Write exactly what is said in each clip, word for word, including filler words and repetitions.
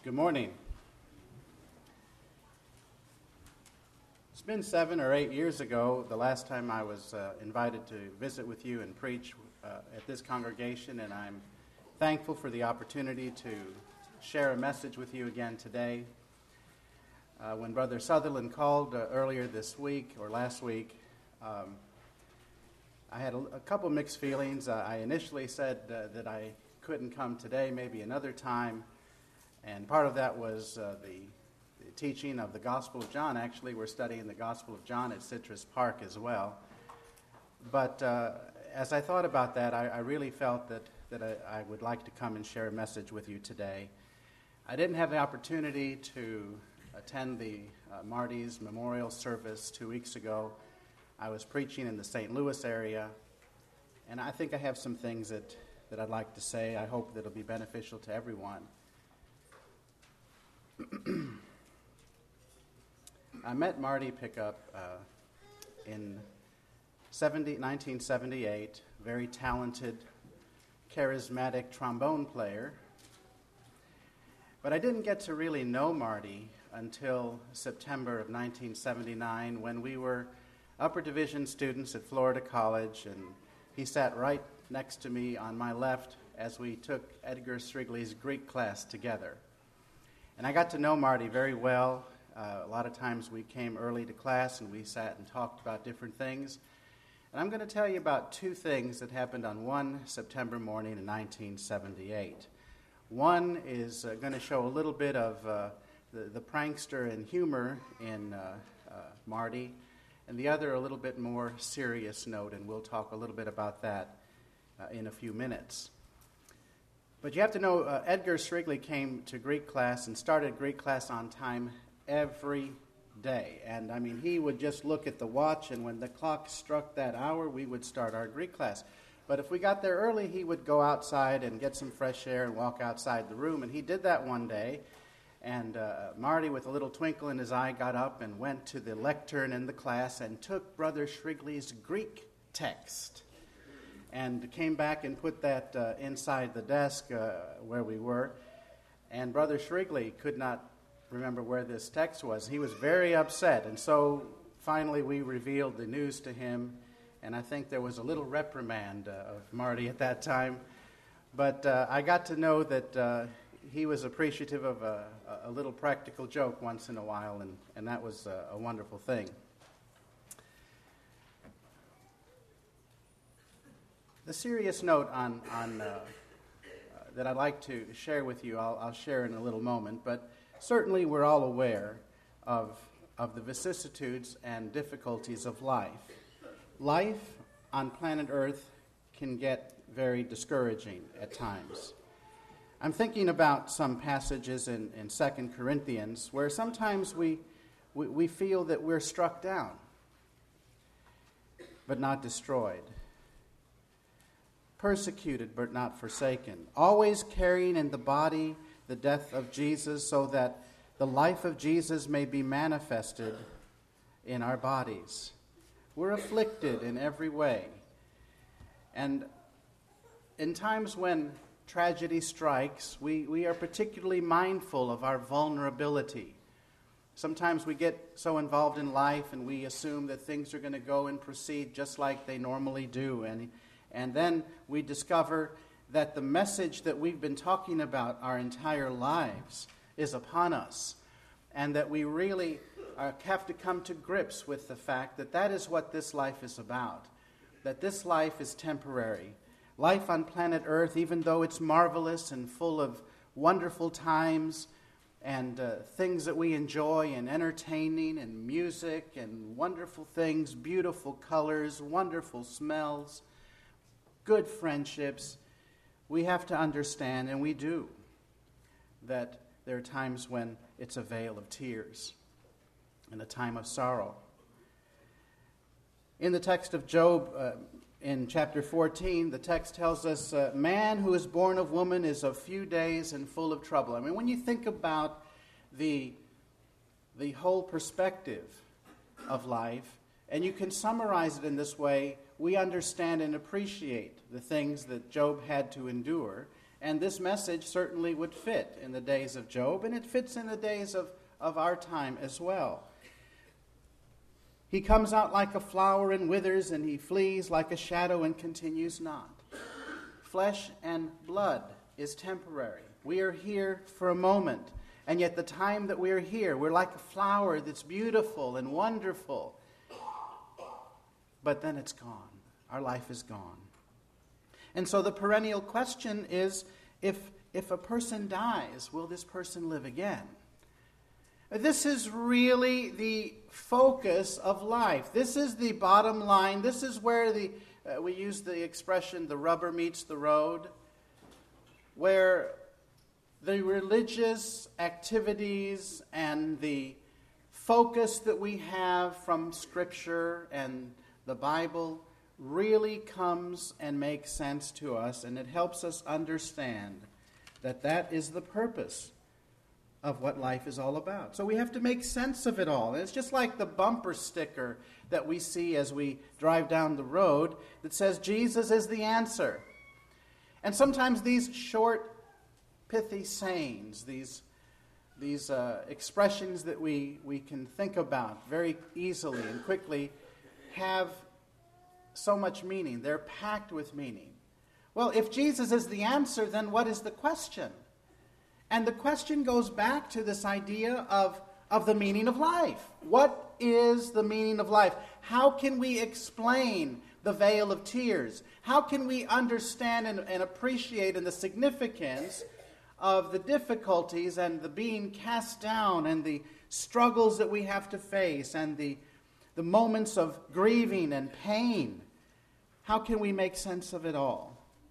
Good morning. It's been seven or eight years ago, the last time I was uh, invited to visit with you and preach uh, at this congregation, and I'm thankful for the opportunity to share a message with you again today. Uh, when Brother Sutherland called uh, earlier this week, or last week, um, I had a, a couple mixed feelings. Uh, I initially said uh, that I couldn't come today, maybe another time. And part of that was uh, the, the teaching of the Gospel of John. Actually, we're studying the Gospel of John at Citrus Park as well. But uh, as I thought about that, I, I really felt that, that I, I would like to come and share a message with you today. I didn't have the opportunity to attend the uh, Marty's memorial service two weeks ago. I was preaching in the Saint Louis area, and I think I have some things that, that I'd like to say. I hope that it'll be beneficial to everyone. I met Marty Pickup uh, in nineteen seventy-eight, very talented, charismatic trombone player. But I didn't get to really know Marty until September of nineteen seventy-nine, when we were upper division students at Florida College, and he sat right next to me on my left as we took Edgar Strigley's Greek class together. And I got to know Marty very well. Uh, a lot of times we came early to class and we sat and talked about different things. And I'm going to tell you about two things that happened on one September morning in nineteen seventy-eight. One is uh, going to show a little bit of uh, the, the prankster and humor in uh, uh, Marty, and the other a little bit more serious note, and we'll talk a little bit about that uh, in a few minutes. But you have to know, uh, Edgar Strigley came to Greek class and started Greek class on time every day. And, I mean, he would just look at the watch, and when the clock struck that hour, we would start our Greek class. But if we got there early, he would go outside and get some fresh air and walk outside the room. And he did that one day. And uh, Marty, with a little twinkle in his eye, got up and went to the lectern in the class and took Brother Strigley's Greek text and came back and put that uh, inside the desk uh, where we were. And Brother Strigley could not remember where this text was. He was very upset. And so finally we revealed the news to him. And I think there was a little reprimand uh, of Marty at that time. But uh, I got to know that uh, he was appreciative of a, a little practical joke once in a while, and, and that was a, a wonderful thing. The serious note on, on uh, uh, that I'd like to share with you, I'll, I'll share in a little moment, but certainly we're all aware of, of the vicissitudes and difficulties of life. Life on planet Earth can get very discouraging at times. I'm thinking about some passages in, in Second Corinthians where sometimes we, we, we feel that we're struck down, but not destroyed. Persecuted, but not forsaken. Always carrying in the body the death of Jesus, so that the life of Jesus may be manifested in our bodies. We're afflicted in every way. And in times when tragedy strikes, we, we are particularly mindful of our vulnerability. Sometimes we get so involved in life and we assume that things are going to go and proceed just like they normally do. And, and then we discover that the message that we've been talking about our entire lives is upon us. And that we really uh, have to come to grips with the fact that that is what this life is about. That this life is temporary. Life on planet Earth, even though it's marvelous and full of wonderful times and uh, things that we enjoy and entertaining and music and wonderful things, beautiful colors, wonderful smells, good friendships, we have to understand, and we do, that there are times when it's a vale of tears and a time of sorrow. In the text of Job, uh, in chapter fourteen, the text tells us, uh, man who is born of woman is of few days and full of trouble. I mean, when you think about the, the whole perspective of life, and you can summarize it in this way, we understand and appreciate the things that Job had to endure, And this message certainly would fit in the days of Job, and it fits in the days of, of our time as well. He comes out like a flower and withers, and he flees like a shadow and continues not. Flesh and blood is temporary. We are here for a moment, and yet the time that we are here, we're like a flower that's beautiful and wonderful. But then it's gone. Our life is gone. And so the perennial question is, if, if a person dies, will this person live again? This is really the focus of life. This is the bottom line. This is where the uh, we use the expression, the rubber meets the road, where the religious activities and the focus that we have from Scripture and the Bible really comes and makes sense to us, and it helps us understand that that is the purpose of what life is all about. So we have to make sense of it all. And it's just like the bumper sticker that we see as we drive down the road that says, Jesus is the answer. And sometimes these short, pithy sayings, these, these uh, expressions that we, we can think about very easily and quickly have so much meaning. They're packed with meaning. Well, if Jesus is the answer, then what is the question? And the question goes back to this idea of, of the meaning of life. What is the meaning of life? How can we explain the veil of tears? How can we understand and, and appreciate in the significance of the difficulties and the being cast down and the struggles that we have to face and the, the moments of grieving and pain? How can we make sense of it all?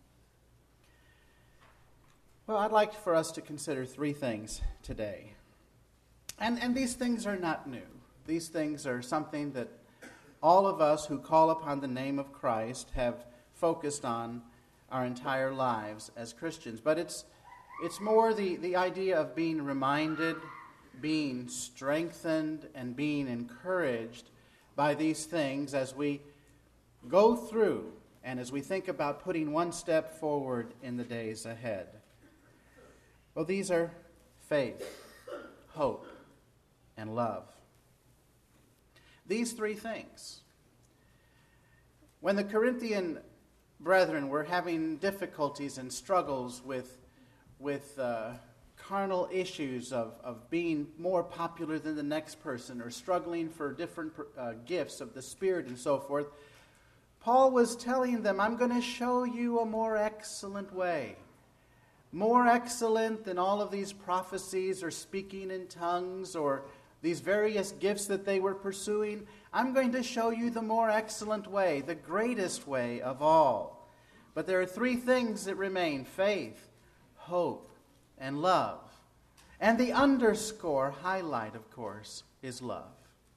Well, I'd like for us to consider three things today. And, and these things are not new. These things are something that all of us who call upon the name of Christ have focused on our entire lives as Christians. But it's, it's more the, the idea of being reminded, being strengthened, and being encouraged by these things as we go through and as we think about putting one step forward in the days ahead. Well, these are faith, hope, and love. These three things. When the Corinthian brethren were having difficulties and struggles with, with uh, carnal issues of, of being more popular than the next person or struggling for different uh, gifts of the Spirit and so forth, Paul was telling them, I'm going to show you a more excellent way. More excellent than all of these prophecies or speaking in tongues or these various gifts that they were pursuing. I'm going to show you the more excellent way, the greatest way of all. But there are three things that remain: faith, hope, and love. And the underscore highlight, of course, is love.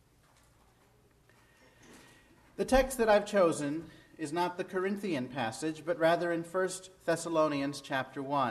The text that I've chosen is not the Corinthian passage, but rather in First Thessalonians chapter one.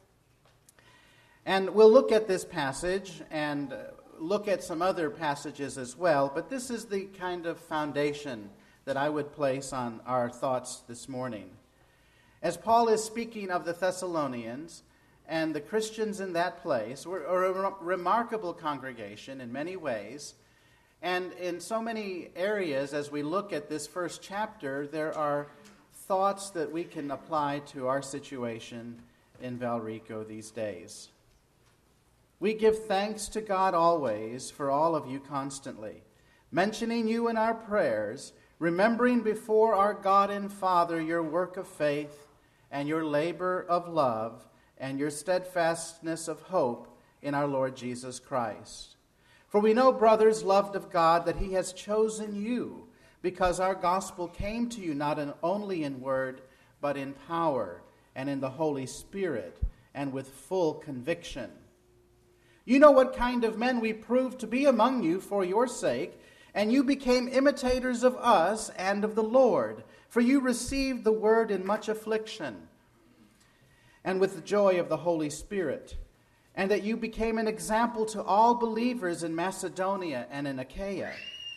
And we'll look at this passage and look at some other passages as well, but this is the kind of foundation that I would place on our thoughts this morning. As Paul is speaking of the Thessalonians and the Christians in that place, we're a remarkable congregation in many ways. And in so many areas, as we look at this first chapter, there are thoughts that we can apply to our situation in Valrico these days. We give thanks to God always for all of you constantly, mentioning you in our prayers, remembering before our God and Father your work of faith and your labor of love and your steadfastness of hope in our Lord Jesus Christ. For we know, brothers, loved of God, that he has chosen you, because our gospel came to you not in, only in word, but in power, and in the Holy Spirit, and with full conviction. You know what kind of men we proved to be among you for your sake, and you became imitators of us and of the Lord, for you received the word in much affliction, and with the joy of the Holy Spirit, and that you became an example to all believers in Macedonia and in Achaia.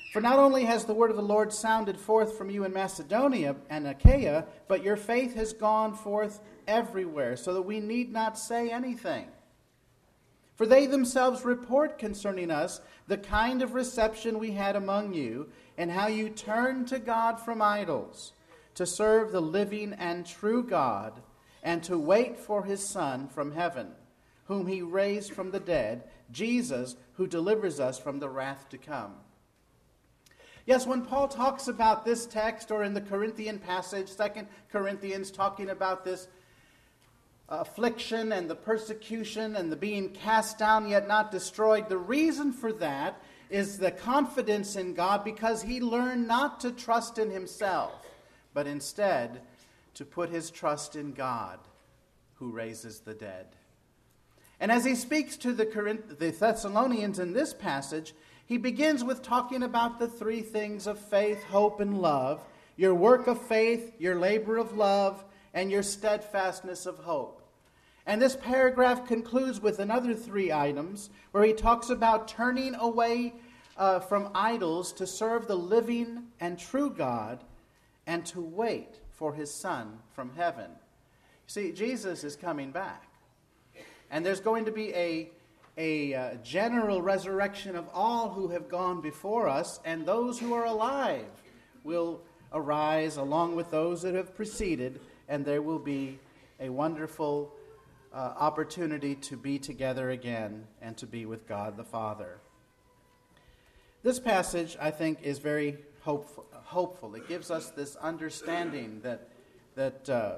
For not only has the word of the Lord sounded forth from you in Macedonia and Achaia, but your faith has gone forth everywhere, so that we need not say anything. For they themselves report concerning us the kind of reception we had among you, and how you turned to God from idols, to serve the living and true God, and to wait for his Son from heaven, whom he raised from the dead, Jesus, who delivers us from the wrath to come. Yes, when Paul talks about this text, or in the Corinthian passage, Second Corinthians, talking about this affliction and the persecution and the being cast down yet not destroyed, the reason for that is the confidence in God, because he learned not to trust in himself, but instead to put his trust in God, who raises the dead. And as he speaks to the, Corinth- the Thessalonians in this passage, he begins with talking about the three things of faith, hope, and love: your work of faith, your labor of love, and your steadfastness of hope. And this paragraph concludes with another three items where he talks about turning away uh, from idols to serve the living and true God, and to wait for his Son from heaven. See, Jesus is coming back. And there's going to be a, a uh, general resurrection of all who have gone before us, and those who are alive will arise along with those that have preceded, and there will be a wonderful uh, opportunity to be together again and to be with God the Father. This passage, I think, is very hopeful. hopeful. It gives us this understanding that, that uh,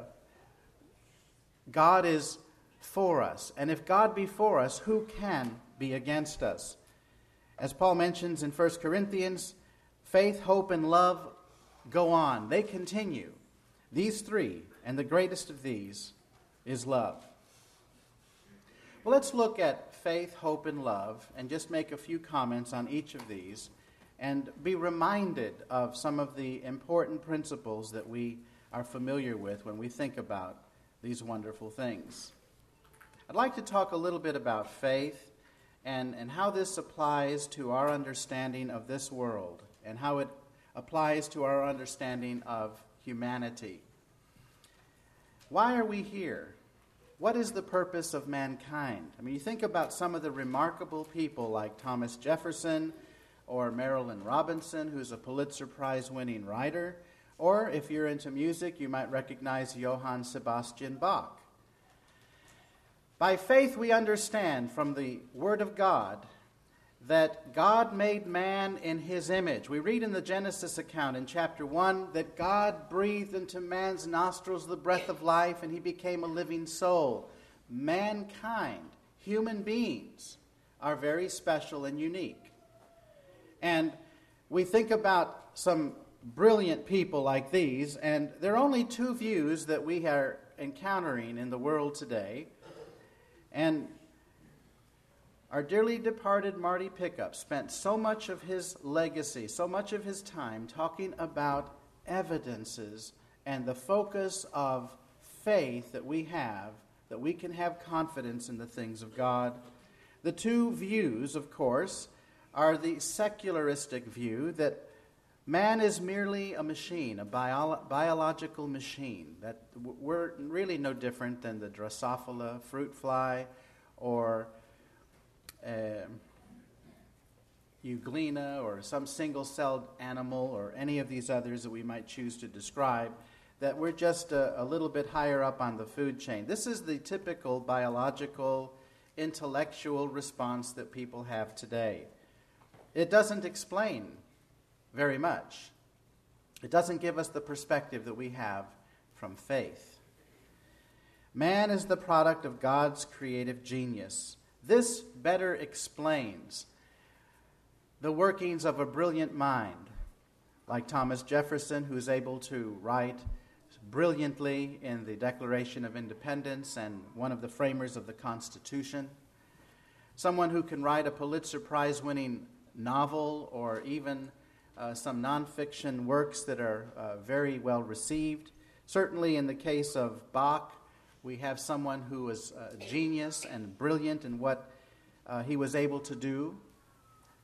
God is for us. And if God be for us, who can be against us? As Paul mentions in First Corinthians, faith, hope, and love go on. They continue. These three, and the greatest of these is love. Well, let's look at faith, hope, and love, and just make a few comments on each of these, and be reminded of some of the important principles that we are familiar with when we think about these wonderful things. I'd like to talk a little bit about faith and, and how this applies to our understanding of this world, and how it applies to our understanding of humanity. Why are we here? What is the purpose of mankind? I mean, you think about some of the remarkable people like Thomas Jefferson, or Marilyn Robinson, who's a Pulitzer Prize-winning writer, or if you're into music, you might recognize Johann Sebastian Bach. By faith, we understand from the Word of God that God made man in his image. We read in the Genesis account in chapter one that God breathed into man's nostrils the breath of life, and he became a living soul. Mankind, human beings, are very special and unique. And we think about some brilliant people like these, and there are only two views that we are encountering in the world today. And our dearly departed Marty Pickup spent so much of his legacy, so much of his time talking about evidences and the focus of faith that we have, that we can have confidence in the things of God. The two views, of course, are the secularistic view that man is merely a machine, a bio- biological machine, that we're really no different than the Drosophila fruit fly or uh, Euglena or some single-celled animal or any of these others that we might choose to describe, that we're just a, a little bit higher up on the food chain. This is the typical biological, intellectual response that people have today. It doesn't explain very much. It doesn't give us the perspective that we have from faith. Man is the product of God's creative genius. This better explains the workings of a brilliant mind, like Thomas Jefferson, who's able to write brilliantly in the Declaration of Independence and one of the framers of the Constitution. Someone who can write a Pulitzer Prize-winning novel, or even uh, some nonfiction works that are uh, very well received. Certainly in the case of Bach, we have someone who was a genius and brilliant in what uh, he was able to do.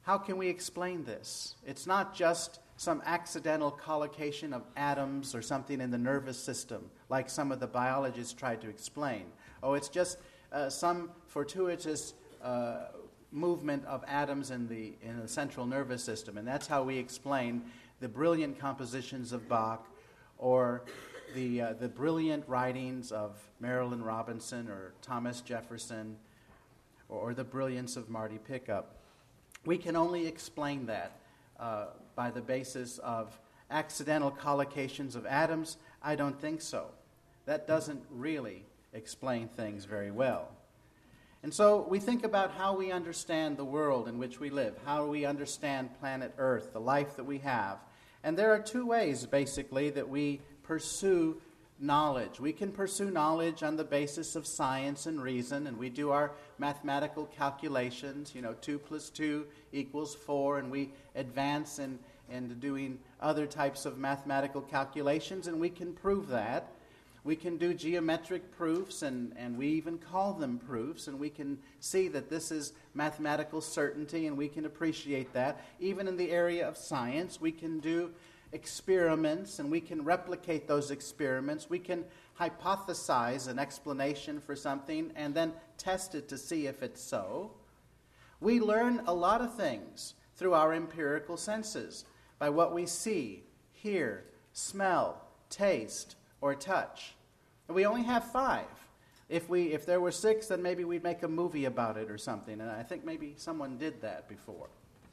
how can we explain this? It's not just some accidental collocation of atoms or something in the nervous system, like some of the biologists tried to explain. Oh, it's just uh, some fortuitous uh, movement of atoms in the in the central nervous system, and that's how we explain the brilliant compositions of Bach, or the uh, the brilliant writings of Marilyn Robinson or Thomas Jefferson, or, or the brilliance of Marty Pickup. We can only explain that uh, by the basis of accidental collocations of atoms. I don't think so. That doesn't really explain things very well. And so we think about how we understand the world in which we live, how we understand planet Earth, the life that we have. And there are two ways, basically, that we pursue knowledge. We can pursue knowledge on the basis of science and reason, and we do our mathematical calculations, you know, two plus two equals four, and we advance in, in doing other types of mathematical calculations, and we can prove that. We can do geometric proofs, and, and we even call them proofs, and we can see that this is mathematical certainty, and we can appreciate that. Even in the area of science, we can do experiments, and we can replicate those experiments. We can hypothesize an explanation for something and then test it to see if it's so. We learn a lot of things through our empirical senses, by what we see, hear, smell, taste, or touch. And we only have five. If we if there were six, then maybe we'd make a movie about it or something, and I think maybe someone did that before.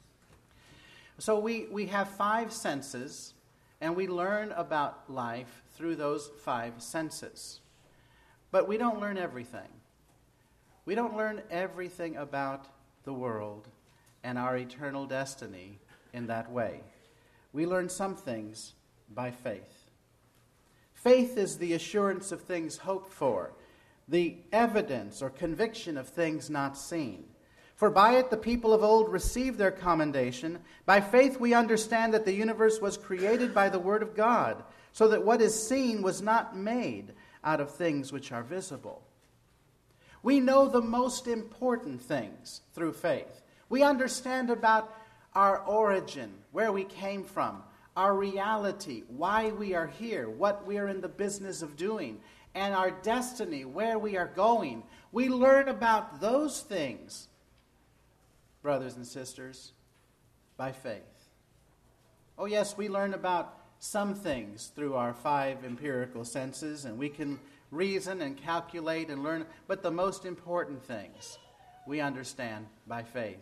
So we, we have five senses, and we learn about life through those five senses. But we don't learn everything. We don't learn everything about the world and our eternal destiny in that way. We learn some things by faith. Faith is the assurance of things hoped for, the evidence or conviction of things not seen. For by it the people of old received their commendation. By faith we understand that the universe was created by the word of God, so that what is seen was not made out of things which are visible. We know the most important things through faith. We understand about our origin, where we came from, our reality, why we are here, what we are in the business of doing, and our destiny, where we are going. We learn about those things, brothers and sisters, by faith. Oh yes, we learn about some things through our five empirical senses, and we can reason and calculate and learn, but the most important things we understand by faith.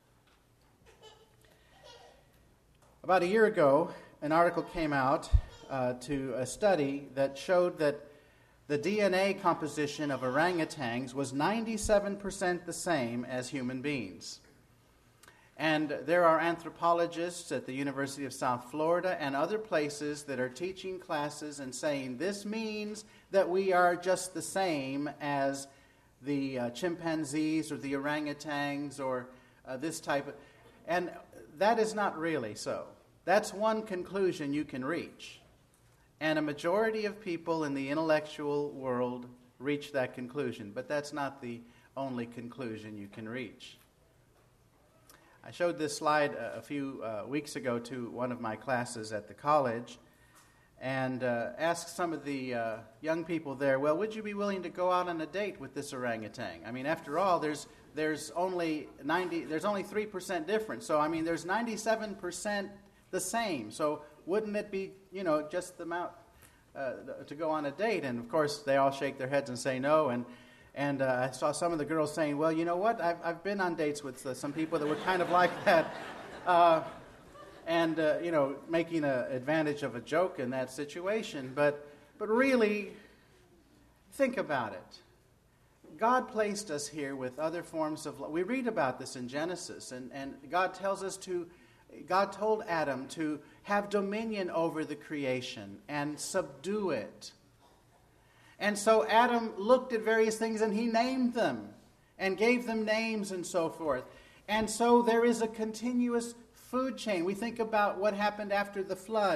About a year ago, an article came out uh, to a study that showed that the D N A composition of orangutans was ninety-seven percent the same as human beings. And there are anthropologists at the University of South Florida and other places that are teaching classes and saying this means that we are just the same as the uh, chimpanzees or the orangutans or uh, this type of... And that is not really so. That's one conclusion you can reach. And a majority of people in the intellectual world reach that conclusion, but that's not the only conclusion you can reach. I showed this slide a, a few uh, weeks ago to one of my classes at the college and uh, asked some of the uh, young people there, well, would you be willing to go out on a date with this orangutan? I mean, after all, there's there's only ninety there's only three percent difference. So I mean, there's ninety-seven percent the same. So wouldn't it be, you know, just the amount uh, to go on a date? And of course, they all shake their heads and say no. And And uh, I saw some of the girls saying, well, you know what, I've, I've been on dates with uh, some people that were kind of like that. Uh, and, uh, you know, making an advantage of a joke in that situation. But, but really, think about it. God placed us here with other forms of life. We read about this in Genesis. And, and God tells us to, God told Adam to have dominion over the creation and subdue it. And so Adam looked at various things and he named them and gave them names and so forth. And so there is a continuous food chain. We think about what happened after the flood.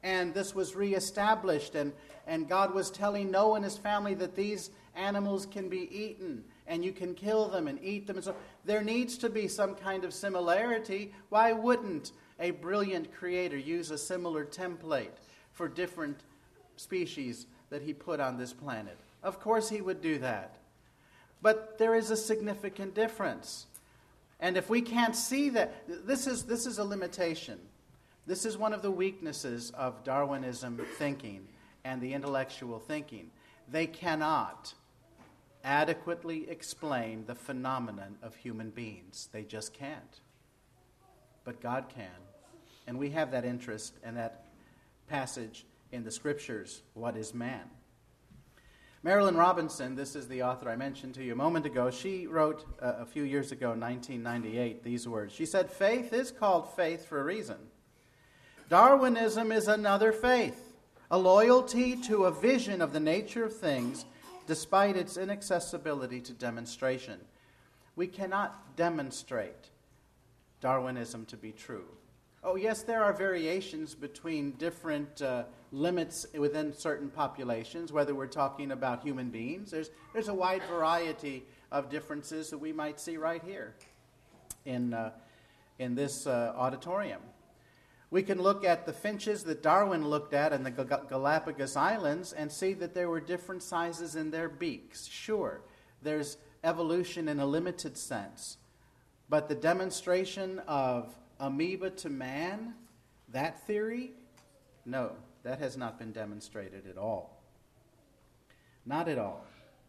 and this was reestablished, and, and God was telling Noah and his family that these animals can be eaten, and you can kill them and eat them. And so there needs to be some kind of similarity. Why wouldn't a brilliant creator use a similar template for different species that he put on this planet? Of course he would do that. But there is a significant difference. And if we can't see that, this is, this is a limitation. This is one of the weaknesses of Darwinism thinking and the intellectual thinking. They cannot adequately explain the phenomenon of human beings. They just can't. But God can. And we have that interest and that passage in the Scriptures, what is man? Marilyn Robinson, this is the author I mentioned to you a moment ago, she wrote uh, a few years ago, nineteen ninety-eight, these words. She said, "Faith is called faith for a reason. Darwinism is another faith, a loyalty to a vision of the nature of things despite its inaccessibility to demonstration." We cannot demonstrate Darwinism to be true. Oh, yes, there are variations between different uh, limits within certain populations, whether we're talking about human beings. There's, there's a wide variety of differences that we might see right here in, uh, in this uh, auditorium. We can look at the finches that Darwin looked at in the Gal- Galapagos Islands and see that there were different sizes in their beaks. Sure, there's evolution in a limited sense, but the demonstration of amoeba to man, that theory, no, that has not been demonstrated at all. Not at all.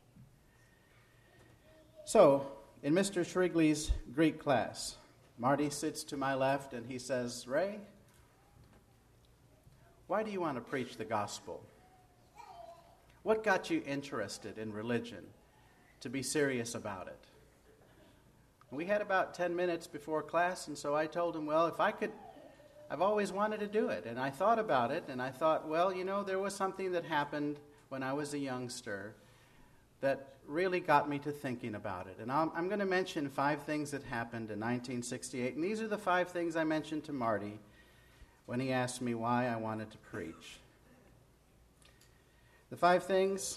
So, in Mister Shrigley's Greek class, Marty sits to my left and he says, "Ray, why do you want to preach the gospel? What got you interested in religion to be serious about it?" We had about ten minutes before class, and so I told him, well, if I could, I've always wanted to do it. And I thought about it, and I thought, well, you know, there was something that happened when I was a youngster that really got me to thinking about it. And I'm, I'm going to mention five things that happened in nineteen sixty-eight, and these are the five things I mentioned to Marty when he asked me why I wanted to preach. The five things: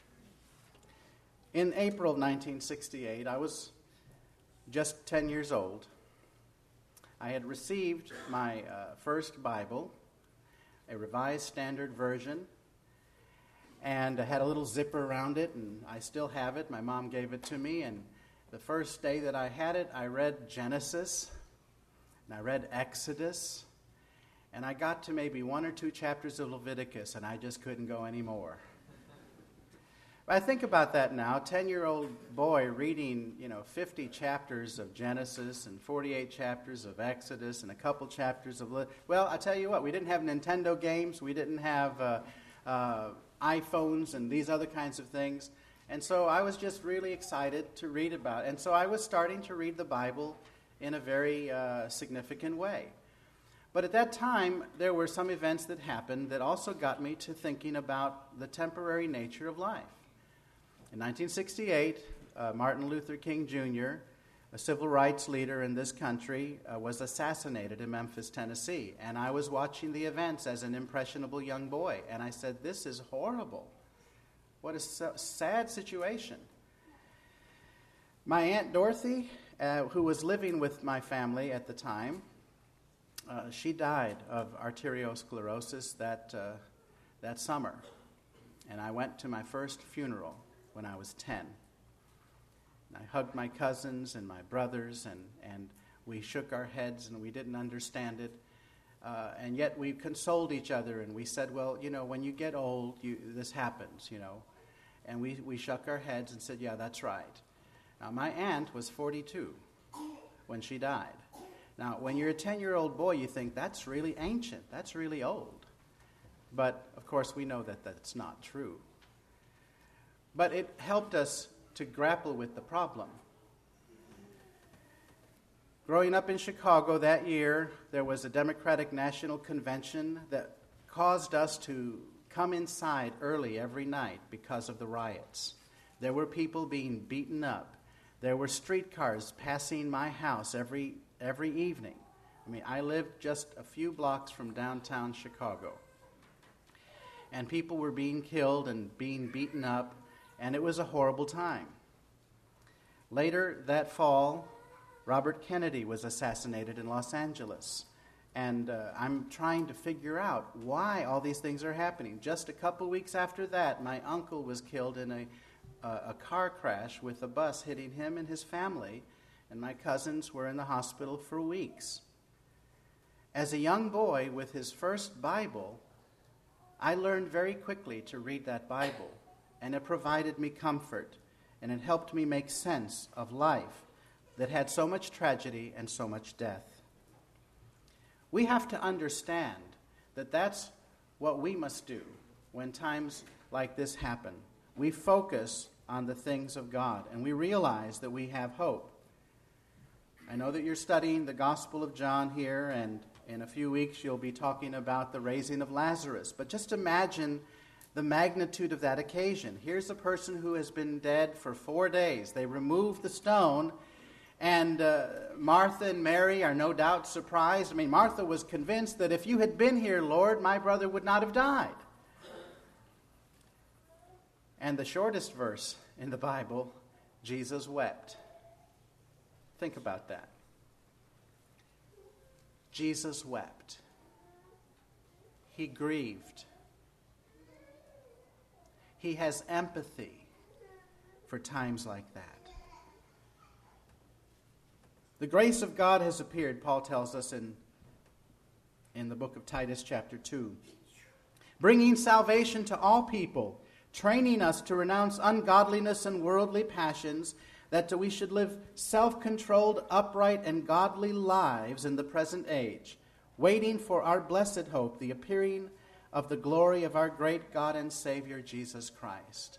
in April of nineteen sixty-eight, I was just ten years old. I had received my uh, first Bible, a Revised Standard Version, and I had a little zipper around it, and I still have it. My mom gave it to me, and the first day that I had it, I read Genesis, and I read Exodus, and I got to maybe one or two chapters of Leviticus, and I just couldn't go anymore. I think about that now, ten-year-old boy reading, you know, fifty chapters of Genesis and forty-eight chapters of Exodus and a couple chapters of... Le- well, I tell you what, we didn't have Nintendo games, we didn't have uh, uh, iPhones and these other kinds of things, and so I was just really excited to read about it. And so I was starting to read the Bible in a very uh, significant way. But at that time, there were some events that happened that also got me to thinking about the temporary nature of life. In nineteen sixty-eight, uh, Martin Luther King Junior, a civil rights leader in this country, uh, was assassinated in Memphis, Tennessee. And I was watching the events as an impressionable young boy. And I said, this is horrible. What a so- sad situation. My Aunt Dorothy, uh, who was living with my family at the time, uh, she died of arteriosclerosis that, uh, that summer. And I went to my first funeral when I was ten. And I hugged my cousins and my brothers, and, and we shook our heads, and we didn't understand it. Uh, and yet we consoled each other, and we said, well, you know, when you get old, you, this happens, you know. And we, we shook our heads and said, yeah, that's right. Now, my aunt was forty-two when she died. Now, when you're a ten-year-old boy, you think, that's really ancient, that's really old. But, of course, we know that that's not true. But it helped us to grapple with the problem. Growing up in Chicago that year, there was a Democratic National Convention that caused us to come inside early every night because of the riots. There were people being beaten up. There were streetcars passing my house every every evening. I mean, I lived just a few blocks from downtown Chicago. and people were being killed and being beaten up, and it was a horrible time. Later that fall, Robert Kennedy was assassinated in Los Angeles. And uh, I'm trying to figure out why all these things are happening. Just a couple weeks after that, my uncle was killed in a, uh, a car crash with a bus hitting him and his family, and my cousins were in the hospital for weeks. As a young boy with his first Bible, I learned very quickly to read that Bible, and it provided me comfort, and it helped me make sense of life that had so much tragedy and so much death. We have to understand that that's what we must do when times like this happen. We focus on the things of God, and we realize that we have hope. I know that you're studying the Gospel of John here, and in a few weeks you'll be talking about the raising of Lazarus. But just imagine the magnitude of that occasion. Here's a person who has been dead for four days. They remove the stone, and uh, Martha and Mary are no doubt surprised. I mean, Martha was convinced that if you had been here, Lord, my brother would not have died. And the shortest verse in the Bible, Jesus wept. Think about that. Jesus wept. He grieved. He has empathy for times like that. The grace of God has appeared, Paul tells us in, in the book of Titus chapter two, bringing salvation to all people, training us to renounce ungodliness and worldly passions, that we should live self-controlled, upright, and godly lives in the present age, waiting for our blessed hope, the appearing of the glory of our great God and Savior, Jesus Christ.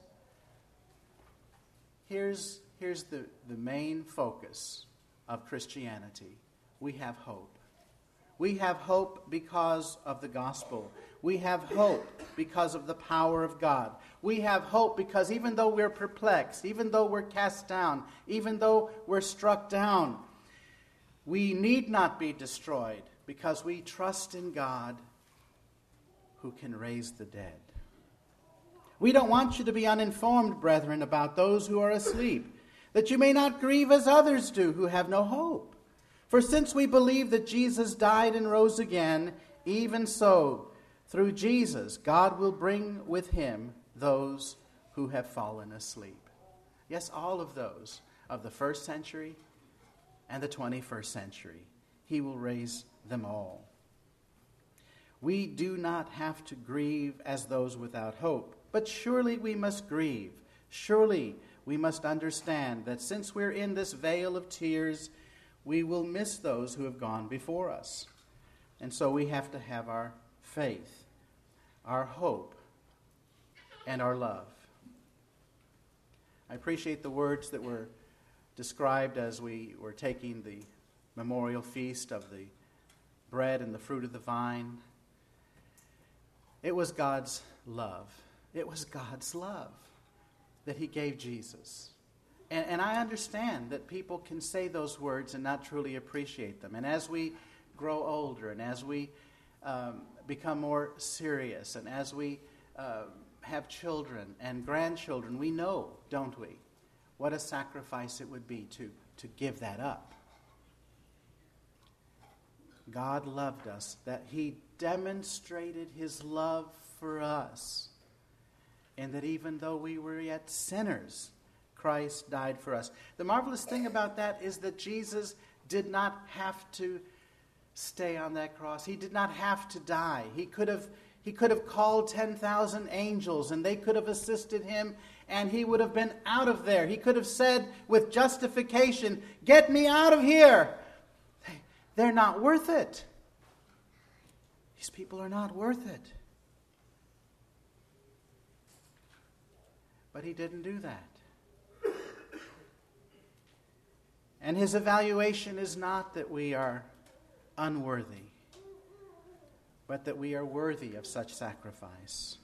Here's, here's the, the main focus of Christianity. We have hope. We have hope because of the gospel. We have hope because of the power of God. We have hope because even though we're perplexed, even though we're cast down, even though we're struck down, we need not be destroyed because we trust in God who can raise the dead. We don't want you to be uninformed, brethren, about those who are asleep, that you may not grieve as others do who have no hope. For since we believe that Jesus died and rose again, even so, through Jesus, God will bring with him those who have fallen asleep. Yes, all of those of the first century and the twenty-first century. He will raise them all. We do not have to grieve as those without hope, but surely we must grieve. Surely we must understand that since we're in this vale of tears, we will miss those who have gone before us. And so we have to have our faith, our hope, and our love. I appreciate the words that were described as we were taking the memorial feast of the bread and the fruit of the vine. It was God's love. It was God's love that he gave Jesus. And, and I understand that people can say those words and not truly appreciate them. And as we grow older and as we um, become more serious and as we uh, have children and grandchildren, we know, don't we, what a sacrifice it would be to, to give that up. God loved us, that he demonstrated his love for us, and that even though we were yet sinners, Christ died for us. The marvelous thing about that is that Jesus did not have to stay on that cross. He did not have to die. He could have, he could have called ten thousand angels, and they could have assisted him, and he would have been out of there. He could have said with justification, "Get me out of here." They're not worth it. These people are not worth it. But he didn't do that. And his evaluation is not that we are unworthy, but that we are worthy of such sacrifice.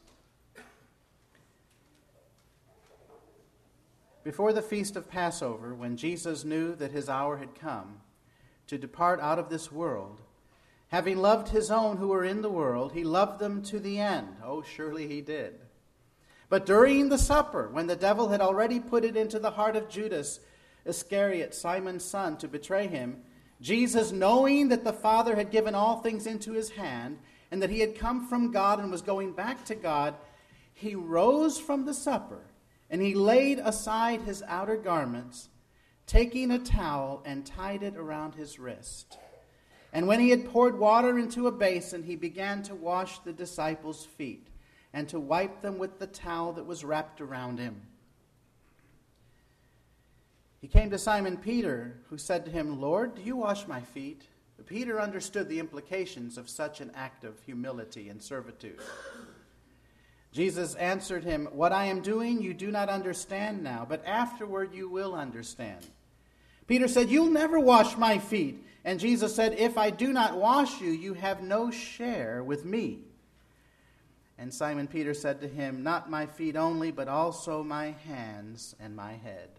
Before the feast of Passover, when Jesus knew that his hour had come to depart out of this world, Having loved his own who were in the world, he loved them to the end. Oh, surely he did. But during the supper, when the devil had already put it into the heart of Judas Iscariot, Simon's son, to betray him, Jesus, knowing that the Father had given all things into his hand, and that he had come from God and was going back to God, he rose from the supper, and he laid aside his outer garments, taking a towel and tied it around his wrist. And when he had poured water into a basin, he began to wash the disciples' feet and to wipe them with the towel that was wrapped around him. He came to Simon Peter, who said to him, "Lord, do you wash my feet?" But Peter understood the implications of such an act of humility and servitude. Jesus answered him, "What I am doing you do not understand now, but afterward you will understand." Peter said, "You'll never wash my feet." And Jesus said, "If I do not wash you, you have no share with me." And Simon Peter said to him, "Not my feet only, but also my hands and my head."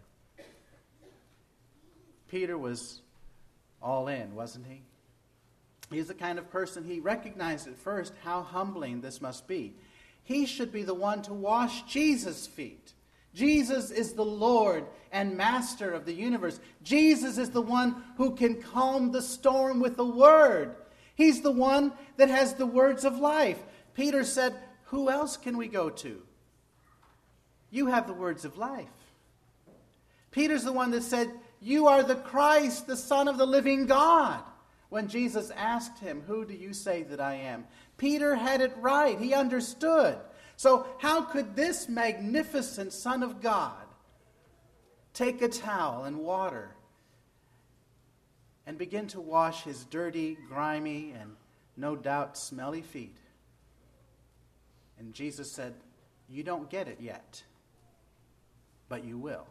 Peter was all in, wasn't he? He's the kind of person, he recognized at first how humbling this must be. He should be the one to wash Jesus' feet. Jesus is the Lord and Master of the universe. Jesus is the one who can calm the storm with a word. He's the one that has the words of life. Peter said, "Who else can we go to? You have the words of life." Peter's the one that said, "You are the Christ, the Son of the living God." When Jesus asked him, "Who do you say that I am?" Peter had it right. He understood. So how could this magnificent Son of God take a towel and water and begin to wash his dirty, grimy, and no doubt smelly feet? And Jesus said, "You don't get it yet, but you will."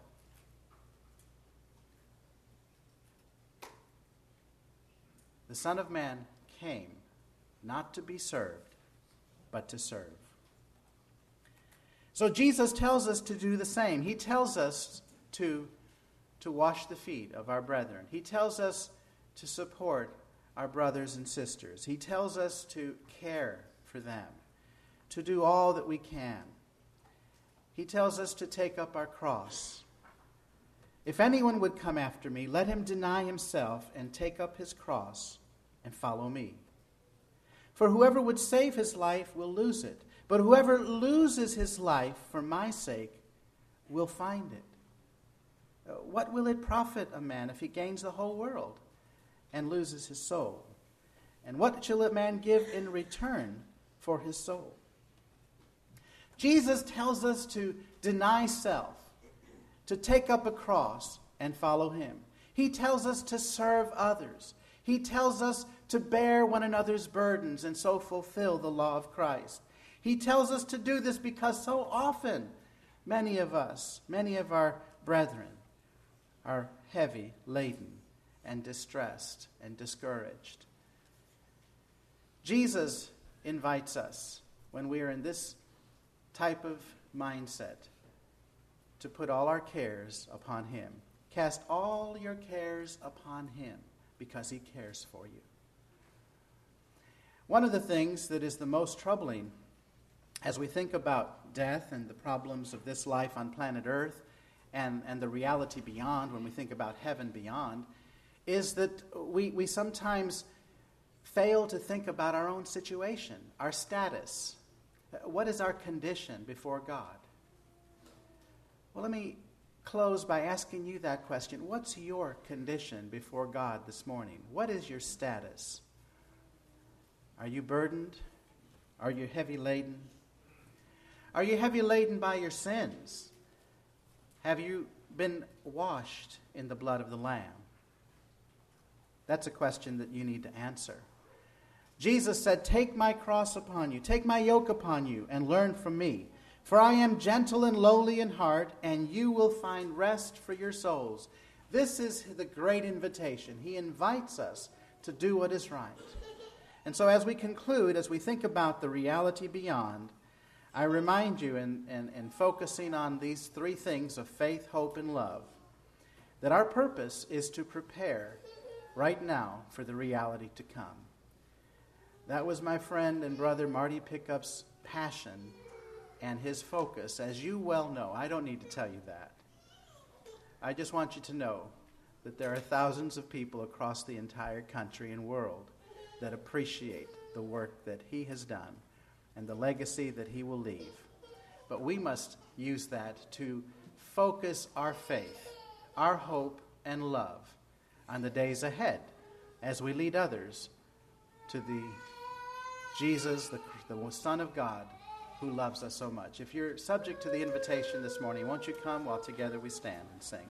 The Son of Man came not to be served, but to serve. So Jesus tells us to do the same. He tells us to, to wash the feet of our brethren. He tells us to support our brothers and sisters. He tells us to care for them, to do all that we can. He tells us to take up our cross. "If anyone would come after me, let him deny himself and take up his cross and follow me. For whoever would save his life will lose it, but whoever loses his life for my sake will find it. What will it profit a man if he gains the whole world and loses his soul? And what shall a man give in return for his soul?" Jesus tells us to deny self, to take up a cross and follow him. He tells us to serve others. He tells us to bear one another's burdens and so fulfill the law of Christ. He tells us to do this because so often many of us, many of our brethren, are heavy laden and distressed and discouraged. Jesus invites us, when we are in this type of mindset, to put all our cares upon him. Cast all your cares upon him because he cares for you. One of the things that is the most troubling as we think about death and the problems of this life on planet Earth and, and the reality beyond, when we think about heaven beyond, is that we, we sometimes fail to think about our own situation, our status. What is our condition before God? Well, let me close by asking you that question. What's your condition before God this morning? What is your status? Are you burdened? Are you heavy laden? Are you heavy laden by your sins? Have you been washed in the blood of the Lamb? That's a question that you need to answer. Jesus said, "Take my cross upon you, take my yoke upon you, and learn from me. For I am gentle and lowly in heart, and you will find rest for your souls." This is the great invitation. He invites us to do what is right. And so as we conclude, as we think about the reality beyond, I remind you, in, in, in focusing on these three things of faith, hope, and love, that our purpose is to prepare right now for the reality to come. That was my friend and brother Marty Pickup's passion and his focus. As you well know, I don't need to tell you that. I just want you to know that there are thousands of people across the entire country and world that appreciate the work that he has done and the legacy that he will leave. But we must use that to focus our faith, our hope, and love on the days ahead as we lead others to the Jesus, the, the Son of God, who loves us so much. If you're subject to the invitation this morning, won't you come while together we stand and sing?